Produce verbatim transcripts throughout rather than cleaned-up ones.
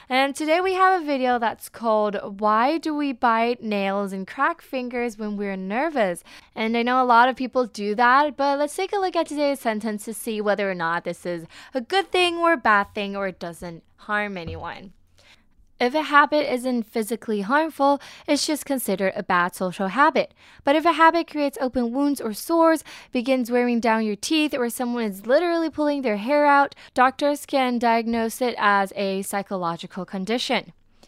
And today we have a video that's called Why Do We Bite Nails and Crack Fingers When We're Nervous? And I know a lot of people do that, but let's take a look at today's sentence to see whether or not this is a good thing or a bad thing or it doesn't harm anyone. If a habit isn't physically harmful, it's just considered a bad social habit. But if a habit creates open wounds or sores, begins wearing down your teeth, or someone is literally pulling their hair out, doctors can diagnose it as a psychological condition.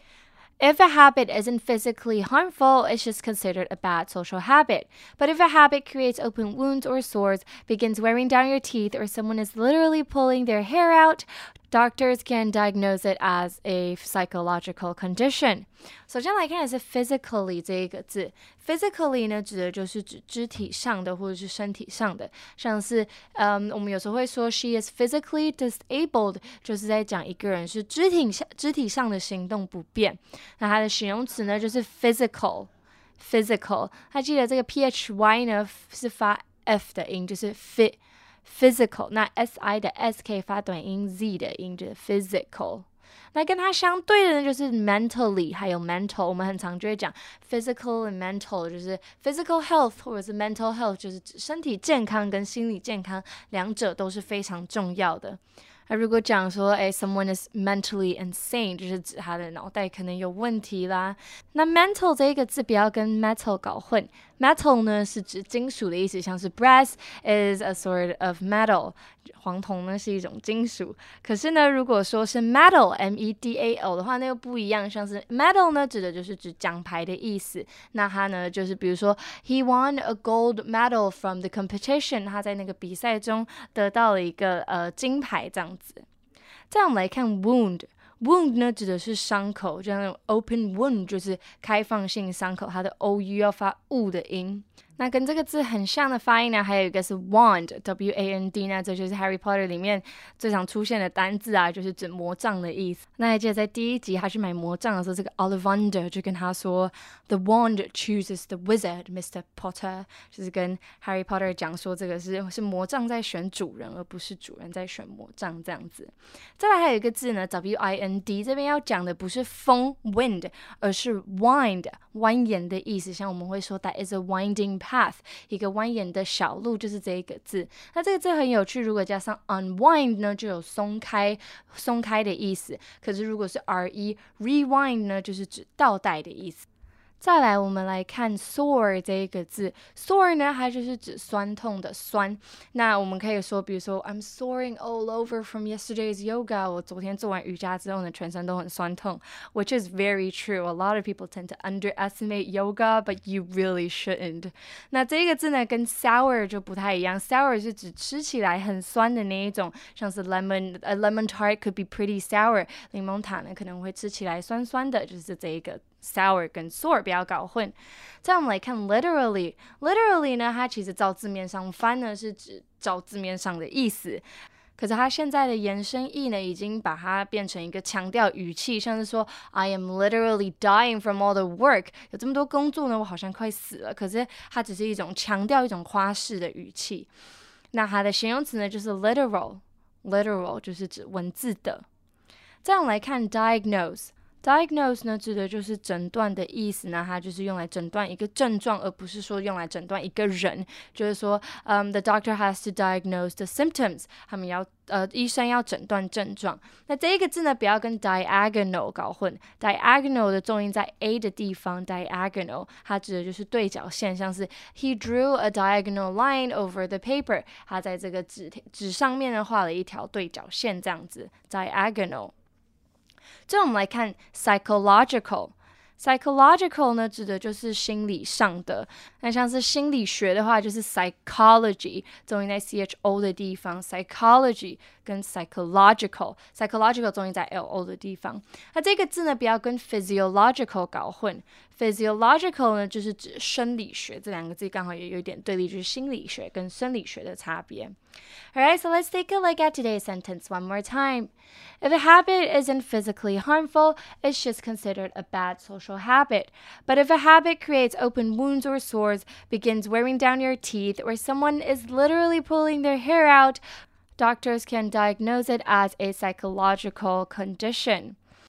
If a habit isn't physically harmful, it's just considered a bad social habit. But if a habit creates open wounds or sores, begins wearing down your teeth, or someone is literally pulling their hair out, doctors can diagnose it as a psychological condition. 首先来看的是 physically 这一个字 physically 呢指的就是指肢体上的或者是身体上的，像是嗯我们有时候会说 she is physically disabled 就是在讲一个人是肢体上肢体上的行动不便，那它的形容词呢就是 physical physical 还记得这个 phy 呢是发 f 的音，就是 fit physical， 那 si 的 s 可以发短音 z 的音，就是 physical。那跟它相对的呢，就是 mentally， 还有 mental。我们很常就会讲 physical and mental， 就是 physical health 或者是 mental health， 就是指身体健康跟心理健康，两者都是非常重要的。那如果讲说，哎 ，someone is mentally insane， 就是指他的脑袋可能有问题啦。那 mental 这一个字不要跟 metal 搞混 ，metal 呢是指金属的意思，像是 brass is a sort of metal， 黄铜呢是一种金属。可是呢，如果说是 medal，m e d a l 的话，那又不一样，像是 medal 呢指的就是指奖牌的意思。那它呢就是比如说 he won a gold medal from the competition， 他在那个比赛中得到了一个呃金牌这样。再我们来看 wound wound 呢指的是伤口，就像那种 open wound 就是开放性伤口，它的 ou 要发 u 的音。那跟这个字很像的发音呢，还有一个是 wand w a n d， 那这就是 Harry Potter 里面最常出现的单字啊，就是指魔杖的意思。那还记得在第一集他去买魔杖的时候，这个 Ollivander 就跟他说 The wand chooses the wizard, Mister Potter， 就是跟 Harry Potter 讲说这个是是魔杖在选主人，而不是主人在选魔杖这样子。再来还有一个字呢 w i n d， 这边要讲的不是风 wind， 而是 wind 蜿蜒的意思，像我们会说 That is a winding path， 一个蜿蜒的小路，就是这一个字。那这个字很有趣，如果加上 unwind 呢，就有松开松开的意思。可是如果是 re rewind 呢，就是指倒带的意思。再来我们来看 sore 这一个字 sore 呢它就是指酸痛的酸。那我们可以说比如说 I'm soaring all over from yesterday's yoga， 我昨天做完瑜伽之后呢全身都很酸痛， which is very true. A lot of people tend to underestimate yoga, but you really shouldn't. 那这个字呢跟 sour 就不太一样， sour 是指吃起来很酸的那一种，像是 lemon a lemon tart could be pretty sour， 柠檬塔呢可能会吃起来酸酸的，就是这一个sour 跟 sore 不要搞混。再我们来看 literally literally 呢它其实照字面上翻呢是指照字面上的意思，可是它现在的延伸义呢已经把它变成一个强调语气，像是说 I am literally dying from all the work， 有这么多工作呢我好像快死了，可是它只是一种强调一种夸饰的语气。那它的形容词呢就是 literal literal 就是指文字的。再我们来看 diagnose diagnose 呢指的就是诊断的意思，那它就是用来诊断一个症状，而不是说用来诊断一个人。就是说、um, the doctor has to diagnose the symptoms， 他们要呃医生要诊断症状。那这一个字呢不要跟 diagonal 搞混， diagonal 的重音在 a 的地方， diagonal 它指的就是对角线，像是 he drew a diagonal line over the paper， 他在这个纸纸上面呢画了一条对角线这样子 diagonal。最后我们来看 psychological psychological 呢指的就是心理上的，那像是心理学的话就是 psychology， 重音在 cho 的地方， psychology 跟 psychological psychological 重音在 lo 的地方。那这个字呢不要跟 physiological 搞混， physiological 呢就是指生理学，这两个字刚好也有一点对立，就是心理学跟生理学的差别。Alright, so let's take a look at today's sentence one more time. If a habit isn't physically harmful, it's just considered a bad social habit. But if a habit creates open wounds or sores, begins wearing down your teeth, or someone is literally pulling their hair out, doctors can diagnose it as a psychological condition.